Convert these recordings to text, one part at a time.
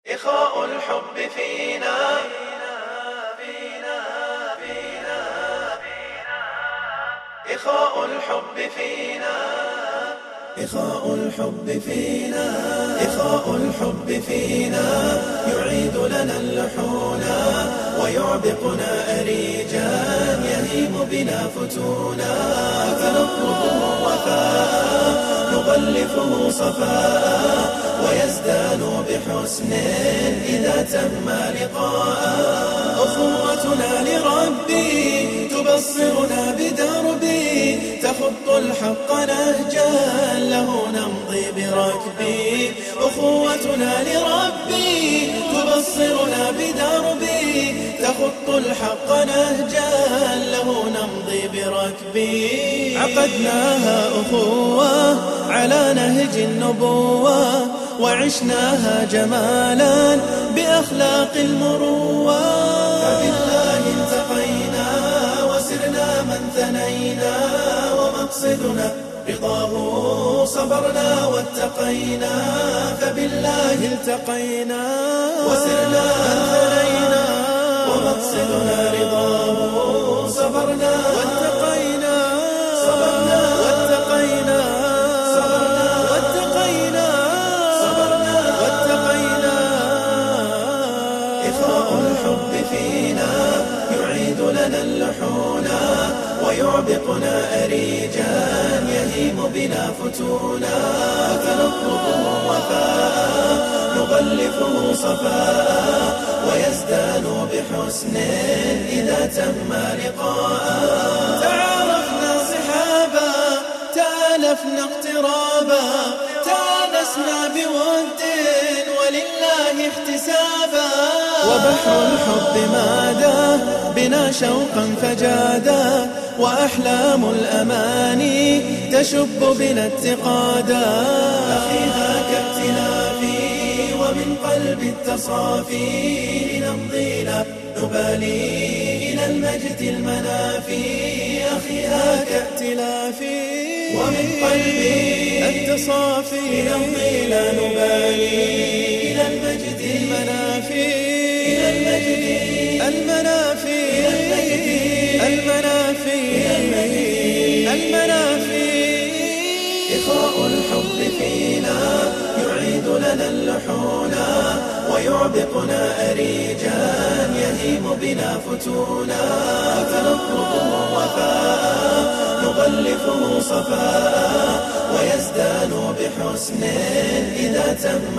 إخاء الحب فينا، إخاء الحب فينا، إخاء الحب فينا، إخاء الحب فينا، يعيد لنا اللحونا ويعبقنا أريجا، يهيم بنا فتونا، فنطلبه وفاء نغلفه صفاء، ويزدان بحسن إذا تم لقاء. أخوتنا لربي تبصرنا بدربي، تخط الحق نهجا له نمضي بركبي. أخوتنا لربي تبصرنا بدربي، تخط الحق نهجا له نمضي بركبي. عقدناها أخوة على نهج النبوة، وعشناها جمالا بأخلاق المروة. فبالله التقينا وسرنا من ثنينا، ومقصدنا رضاه صبرنا واتقينا. فبالله التقينا وسرنا من ثنينا، ومقصدنا رضاه صبرنا واتقينا. صبرنا واتقينا، صبرنا واتقينا، صبرنا واتقينا. إخاء الحب فينا يعيد لنا اللحونا ويعبقنا أريجا، يهيم بنا فتونا، فنطلبه وفاء نغلفه صفاء، ويزدان بحسن إذا تم لقاء. تعارفنا صحابا تالفنا اقترابا، تانسنا بود ولله احتسابا. وبحر الحب مادا بنا شوقا فجادا، وأحلام الأماني تشب بنا اتقادا. أخيها كابتلافي ومن قلب التصافي، نمضي لا نبالي إلى المجد المنافي. أخيها كابتلافي ومن قلبي التصافي، نمضي لا نبالي إلى المجد المنافي. إلى المجد المنافي، المنافي، المنافي. إخاء الحب فينا يعيد لنا اللحونا ويعبقنا أريجا، يهيم بنا فتونا، فنطلبه وفاء نغلفه صفاء، ويزدان بحسن إذا تم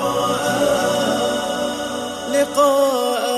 لقاء.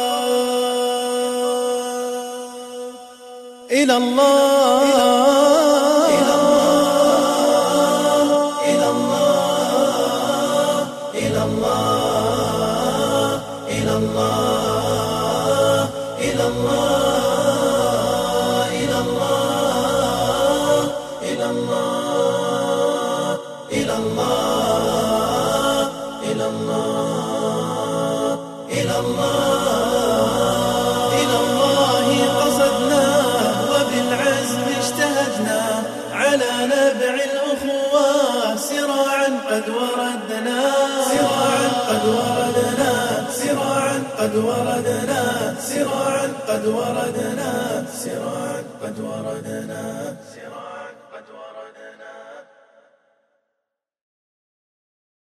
إلى الله، إلى الله، إلى الله، إلى الله، إلى الله، إلى الله، إلى الله، إلى الله، إلى الله، إلى الله، إلى الله، إلى الله قصدنا وبالعزم اجتهدنا، على نبع الأخوة سراعا قد وردنا، سراعا قد وردنا، سراعا قد وردنا، سراعا قد وردنا، سراعا قد وردنا.